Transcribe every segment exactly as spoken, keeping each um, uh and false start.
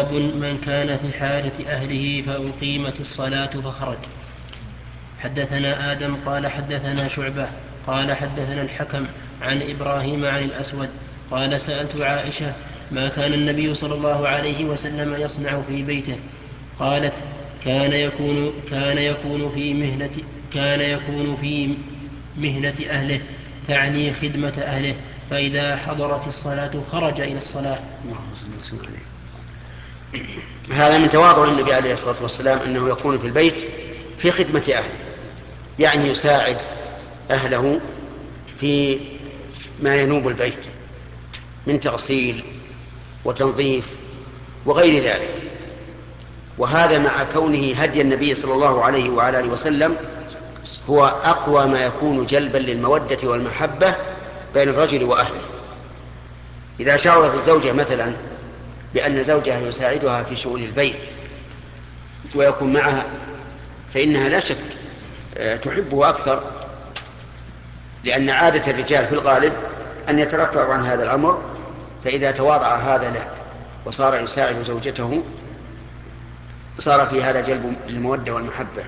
باب من كان في حاجة أهله فأقيمت الصلاة فخرج. حدثنا آدم قال حدثنا شعبة قال حدثنا الحكم عن إبراهيم عن الأسود قال سألت عائشة ما كان النبي صلى الله عليه وسلم يصنع في بيته؟ قالت كان يكون, كان يكون في مهنة كان يكون في مهنة أهله، تعني خدمة أهله، فإذا حضرت الصلاة خرج إلى الصلاة. هذا من تواضع النبي عليه الصلاة والسلام أنه يكون في البيت في خدمة أهله، يعني يساعد أهله في ما ينوب البيت من تغسيل وتنظيف وغير ذلك. وهذا مع كونه هدي النبي صلى الله عليه وعلى آله وسلم هو أقوى ما يكون جلبا للمودة والمحبة بين الرجل وأهله. إذا شعرت الزوجة مثلا بأن زوجها يساعدها في شؤون البيت ويكون معها، فإنها لا شك تحبه أكثر، لأن عادة الرجال في الغالب أن يترفعوا عن هذا الأمر، فإذا تواضع هذا له وصار يساعد زوجته صار في هذا جلب المودة والمحبة.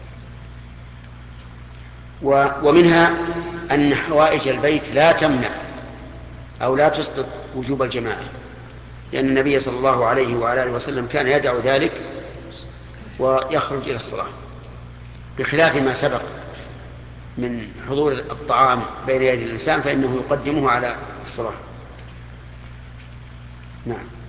ومنها أن حوائج البيت لا تمنع أو لا تسقط وجوب الجماعة، لأن النبي صلى الله عليه وعلى آله وسلم كان يدع ذلك ويخرج إلى الصلاة، بخلاف ما سبق من حضور الطعام بين يدي الإنسان فإنه يقدمه على الصلاة. نعم.